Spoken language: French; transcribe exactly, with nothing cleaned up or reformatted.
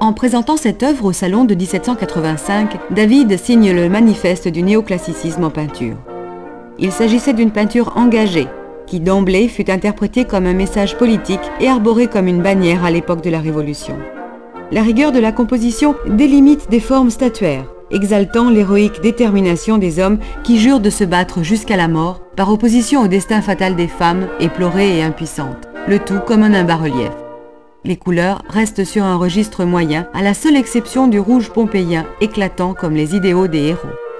En présentant cette œuvre au Salon de mille sept cent quatre-vingt-cinq, David signe le manifeste du néoclassicisme en peinture. Il s'agissait d'une peinture engagée, qui d'emblée fut interprétée comme un message politique et arborée comme une bannière à l'époque de la Révolution. La rigueur de la composition délimite des formes statuaires, exaltant l'héroïque détermination des hommes qui jurent de se battre jusqu'à la mort, par opposition au destin fatal des femmes, éplorées et impuissantes, le tout comme un bas-relief. Les couleurs restent sur un registre moyen, à la seule exception du rouge pompéien, éclatant comme les idéaux des héros.